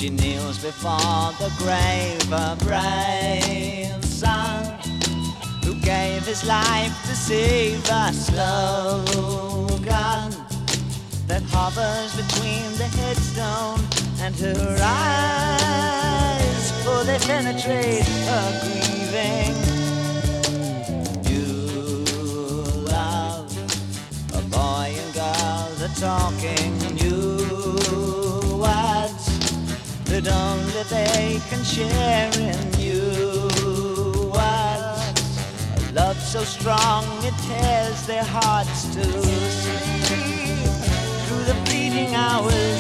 She kneels before the grave, a brave son who gave his life to save a slogan that hovers between the headstone and her eyes, for they penetrate her grieving. You love a boy and girl, they're talking new words that only they can share in you. Words, a love so strong it tears their hearts to sleep through the fleeting hours